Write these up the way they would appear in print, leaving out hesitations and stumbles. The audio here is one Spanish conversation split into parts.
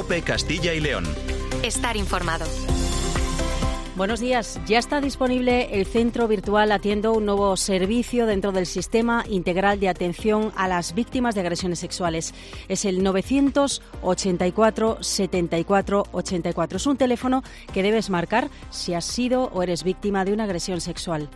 COPE Castilla y León. Estar informado. Buenos días. Ya está disponible el centro virtual Atiendo, un nuevo servicio dentro del Sistema Integral de Atención a las Víctimas de Agresiones Sexuales. Es el 984 74 84. Es un teléfono que debes marcar si has sido o eres víctima de una agresión sexual.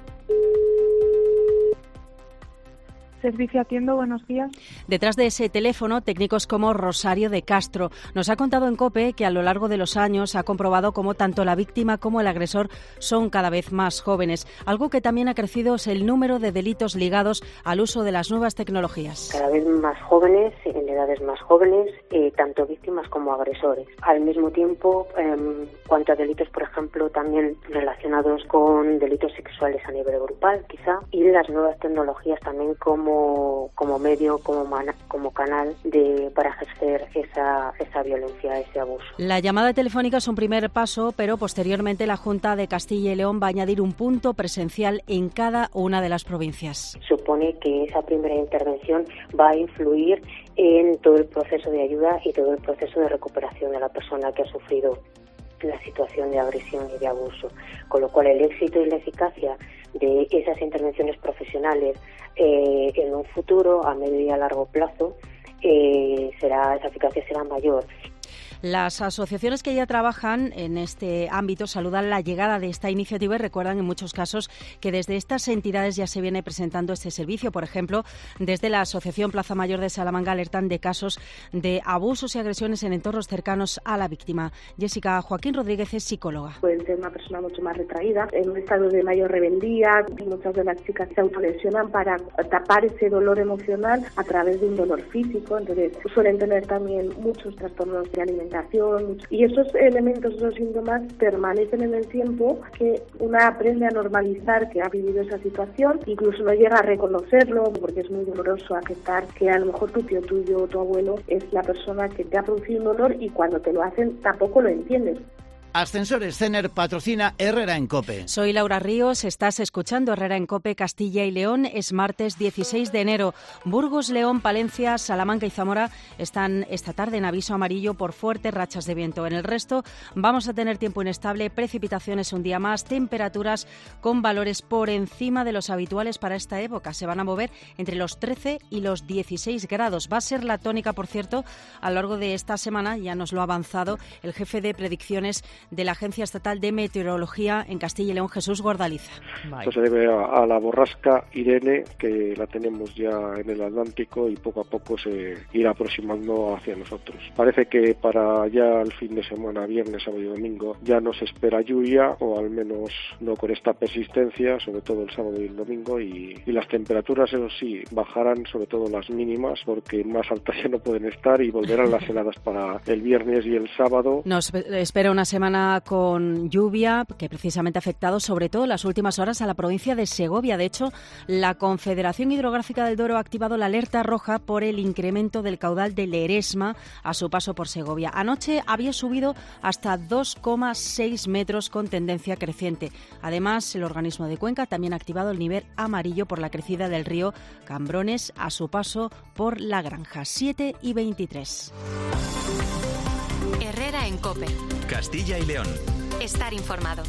Servicio Atiendo, buenos días. Detrás de ese teléfono, técnicos como Rosario de Castro. Nos ha contado en COPE que a lo largo de los años ha comprobado cómo tanto la víctima como el agresor son cada vez más jóvenes. Algo que también ha crecido es el número de delitos ligados al uso de las nuevas tecnologías. Cada vez más jóvenes, en edades más jóvenes, tanto víctimas como agresores. Al mismo tiempo, cuanto a delitos, por ejemplo, también relacionados con delitos sexuales a nivel grupal, quizá, y las nuevas tecnologías también como medio, como canal para ejercer esa violencia, ese abuso. La llamada telefónica es un primer paso, pero posteriormente la Junta de Castilla y León va a añadir un punto presencial en cada una de las provincias. Supone que esa primera intervención va a influir en todo el proceso de ayuda y todo el proceso de recuperación de la persona que ha sufrido la situación de agresión y de abuso, con lo cual el éxito y la eficacia de esas intervenciones profesionales en un futuro, a medio y a largo plazo, esa eficacia será mayor. Las asociaciones que ya trabajan en este ámbito saludan la llegada de esta iniciativa y recuerdan en muchos casos que desde estas entidades ya se viene presentando este servicio. Por ejemplo, desde la Asociación Plaza Mayor de Salamanca alertan de casos de abusos y agresiones en entornos cercanos a la víctima. Jessica Joaquín Rodríguez es psicóloga. Puede ser una persona mucho más retraída, en un estado de mayor rebeldía. Muchas de las chicas se autolesionan para tapar ese dolor emocional a través de un dolor físico. Entonces suelen tener también muchos trastornos de alimentación. Y esos elementos, esos síntomas permanecen en el tiempo, que una aprende a normalizar que ha vivido esa situación, incluso no llega a reconocerlo porque es muy doloroso aceptar que a lo mejor tu tío tuyo o tu abuelo es la persona que te ha producido un dolor y cuando te lo hacen tampoco lo entiendes. Ascensores Cener patrocina Herrera en COPE. Soy Laura Ríos, estás escuchando Herrera en COPE Castilla y León. Es martes 16 de enero. Burgos, León, Palencia, Salamanca y Zamora están esta tarde en aviso amarillo por fuertes rachas de viento. En el resto vamos a tener tiempo inestable, precipitaciones un día más, temperaturas con valores por encima de los habituales para esta época. Se van a mover entre los 13 y los 16 grados. Va a ser la tónica, por cierto, a lo largo de esta semana. Ya nos lo ha avanzado el jefe de predicciones de la Agencia Estatal de Meteorología en Castilla y León, Jesús Gordaliza. Esto se debe a la borrasca Irene, que la tenemos ya en el Atlántico y poco a poco se irá aproximando hacia nosotros. Parece que para ya el fin de semana, viernes, sábado y domingo, ya no se espera lluvia, o al menos no con esta persistencia, sobre todo el sábado y el domingo, y las temperaturas, eso sí, bajarán, sobre todo las mínimas, porque más altas ya no pueden estar, y volverán las heladas para el viernes y el sábado. Nos espera una semana con lluvia que precisamente ha afectado sobre todo en las últimas horas a la provincia de Segovia. De hecho, la Confederación Hidrográfica del Duero ha activado la alerta roja por el incremento del caudal del Eresma a su paso por Segovia. Anoche había subido hasta 2,6 metros con tendencia creciente. Además, el organismo de Cuenca también ha activado el nivel amarillo por la crecida del río Cambrones a su paso por La Granja. 7:23. Herrera en COPE. Castilla y León. Estar informado.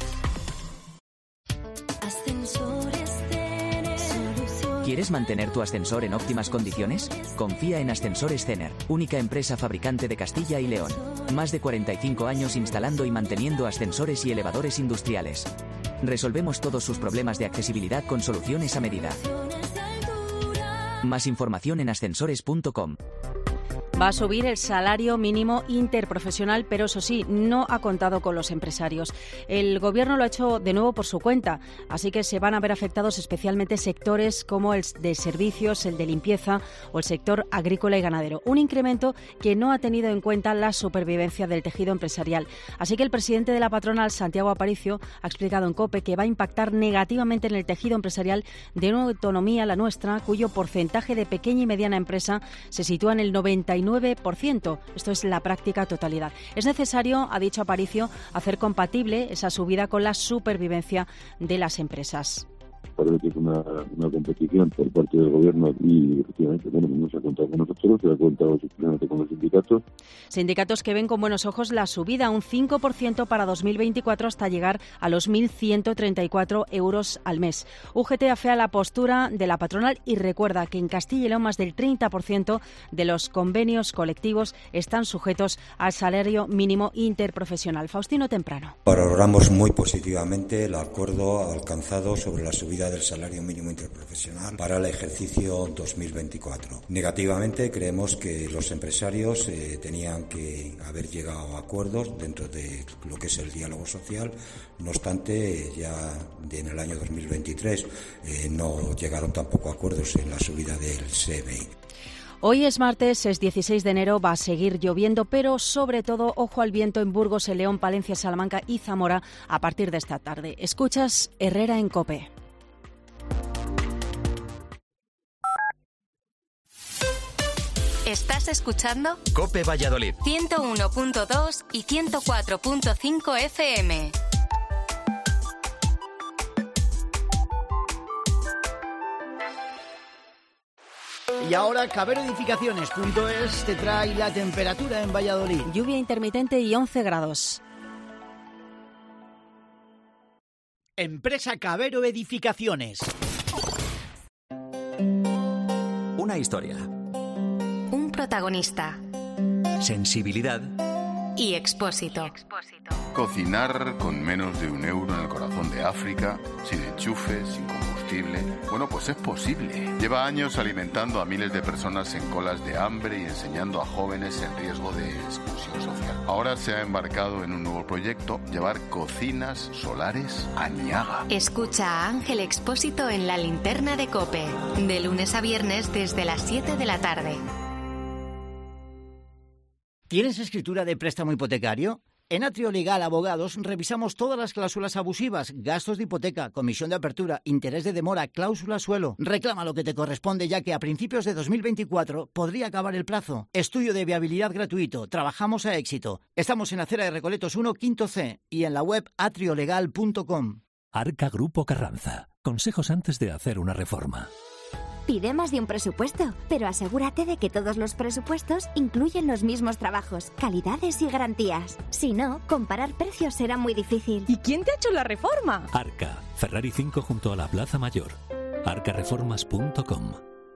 ¿Quieres mantener tu ascensor en óptimas condiciones? Confía en Ascensores Cener, única empresa fabricante de Castilla y León. Más de 45 años instalando y manteniendo ascensores y elevadores industriales. Resolvemos todos sus problemas de accesibilidad con soluciones a medida. Más información en ascensores.com. Va a subir el salario mínimo interprofesional, pero eso sí, no ha contado con los empresarios. El Gobierno lo ha hecho de nuevo por su cuenta, así que se van a ver afectados especialmente sectores como el de servicios, el de limpieza o el sector agrícola y ganadero. Un incremento que no ha tenido en cuenta la supervivencia del tejido empresarial. Así que el presidente de la patronal, Santiago Aparicio, ha explicado en COPE que va a impactar negativamente en el tejido empresarial de una autonomía, la nuestra, cuyo porcentaje de pequeña y mediana empresa se sitúa en el 99%. Esto es la práctica totalidad. Es necesario, ha dicho Aparicio, hacer compatible esa subida con la supervivencia de las empresas. parece que es una competición por parte del gobierno y efectivamente, no se ha contado con nosotros, se ha contado simplemente con los sindicatos. Sindicatos que ven con buenos ojos la subida un 5% para 2024 hasta llegar a los 1.134 euros al mes. UGT afea la postura de la patronal y recuerda que en Castilla y León más del 30% de los convenios colectivos están sujetos al salario mínimo interprofesional. Faustino Temprano. Valoramos muy positivamente el acuerdo alcanzado sobre la subida del salario mínimo interprofesional para el ejercicio 2024. Negativamente, creemos que los empresarios tenían que haber llegado a acuerdos dentro de lo que es el diálogo social. No obstante, ya en el año 2023 no llegaron tampoco a acuerdos en la subida del CMI. Hoy es martes, es 16 de enero, va a seguir lloviendo, pero sobre todo ojo al viento en Burgos, en León, Palencia, Salamanca y Zamora a partir de esta tarde. Escuchas Herrera en COPE. ¿Estás escuchando? COPE Valladolid. 101.2 y 104.5 FM. Y ahora caberoedificaciones.es te trae la temperatura en Valladolid. Lluvia intermitente y 11 grados. Empresa Cabero Edificaciones. Una historia. Un protagonista. Sensibilidad. Y Expósito. Cocinar con menos de €1 en el corazón de África, sin enchufe, sin combustible. Bueno, pues es posible. Lleva años alimentando a miles de personas en colas de hambre y enseñando a jóvenes en riesgo de exclusión social. Ahora se ha embarcado en un nuevo proyecto, llevar cocinas solares a Niaga. Escucha a Ángel Expósito en La Linterna de COPE, de lunes a viernes desde las 7 de la tarde. ¿Tienes escritura de préstamo hipotecario? En Atrio Legal Abogados revisamos todas las cláusulas abusivas, gastos de hipoteca, comisión de apertura, interés de demora, cláusula suelo. Reclama lo que te corresponde ya que a principios de 2024 podría acabar el plazo. Estudio de viabilidad gratuito. Trabajamos a éxito. Estamos en Acera de Recoletos 1, Quinto C y en la web atriolegal.com. Arca Grupo Carranza. Consejos antes de hacer una reforma. Pide más de un presupuesto, pero asegúrate de que todos los presupuestos incluyen los mismos trabajos, calidades y garantías. Si no, comparar precios será muy difícil. ¿Y quién te ha hecho la reforma? Arca, Ferrari 5 junto a la Plaza Mayor. arcareformas.com.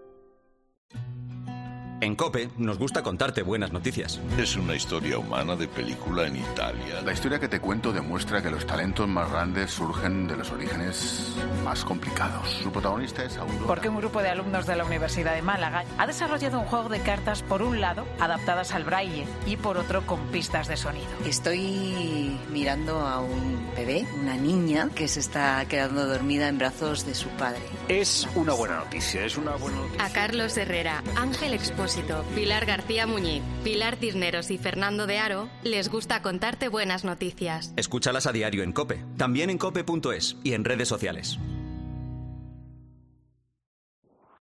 En COPE nos gusta contarte buenas noticias. Es una historia humana de película en Italia. La historia que te cuento demuestra que los talentos más grandes surgen de los orígenes más complicados. Su protagonista es Aurora. Porque un grupo de alumnos de la Universidad de Málaga ha desarrollado un juego de cartas, por un lado, adaptadas al braille y por otro, con pistas de sonido. Estoy mirando a un bebé, una niña, que se está quedando dormida en brazos de su padre. Es una buena noticia, A Carlos Herrera, Ángel Expósito, Pilar García Muñiz, Pilar Cisneros y Fernando de Aro les gusta contarte buenas noticias. Escúchalas a diario en COPE, también en cope.es y en redes sociales.